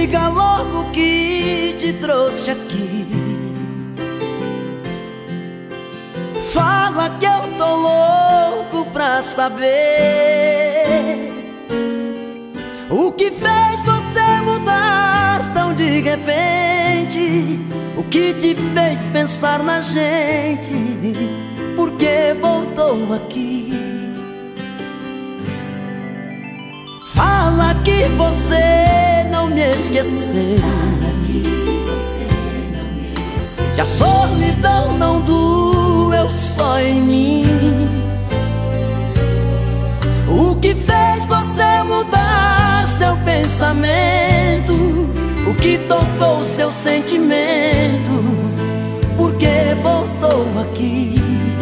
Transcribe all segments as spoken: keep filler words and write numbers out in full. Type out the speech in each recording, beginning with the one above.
diga logo o que te trouxe aqui. Fala que eu tô louco pra saber o que fez você mudar tão de repente. O que te fez pensar na gente? Por que voltou aqui? Fala que você não me esqueceu. Fala que você não me esqueceu. Que a solidão não doeu só em mim. O que fez você mudar seu pensamento? O que tocou seu sentimento? Por que voltou aqui?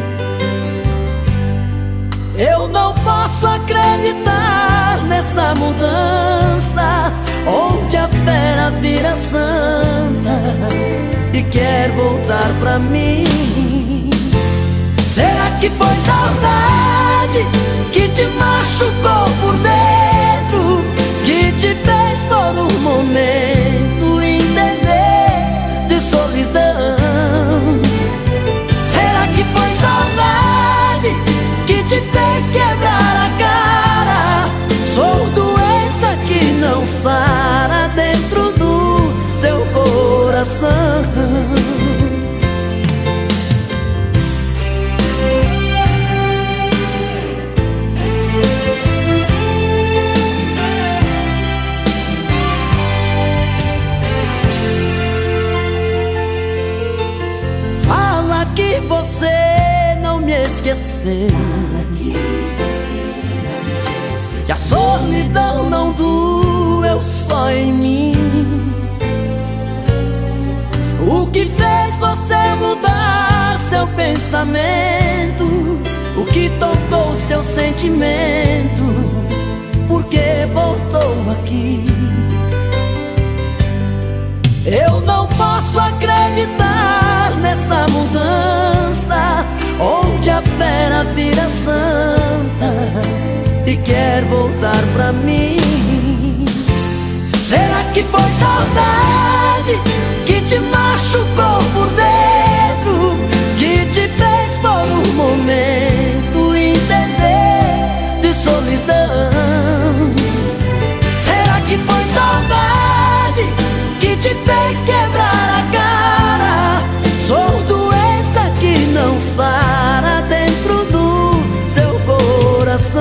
Eu não posso acreditar nessa mudança, onde a fera vira santa e quer voltar pra mim. Será que foi saudade que te machucou por dentro, que te fez por um momento entender de solidão? Será que foi saudade que te fez quebrar a cara? Sou doença que não sara dentro do seu coração. Fala que você não me esqueceu. Fala que você não me esqueceu. Que a solidão não doeu só em mim. O que fez você mudar seu pensamento? O que tocou seu sentimento? Por que voltou aqui? Eu não posso acreditar nessa mudança, onde a fera vira santa e quer voltar pra mim. Será que foi saudade que te machucou por dentro, que te fez por um momento entender de solidão? Será que foi saudade que te fez quebrar a cara? Sou doença que não sara dentro do seu coração.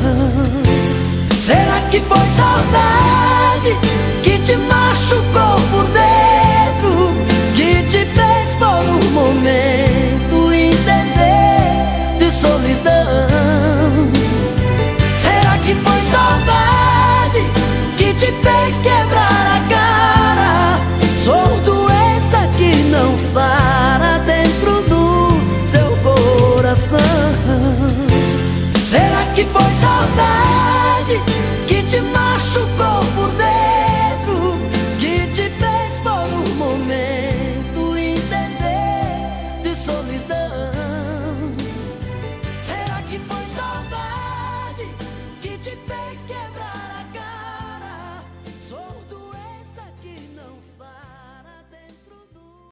Será que foi saudade que te machucou por dentro, que te fez por um momento entender de solidão? Será que foi saudade que te fez quebrar a cara? Sou doença que não sara dentro do seu coração. Será que foi saudade que te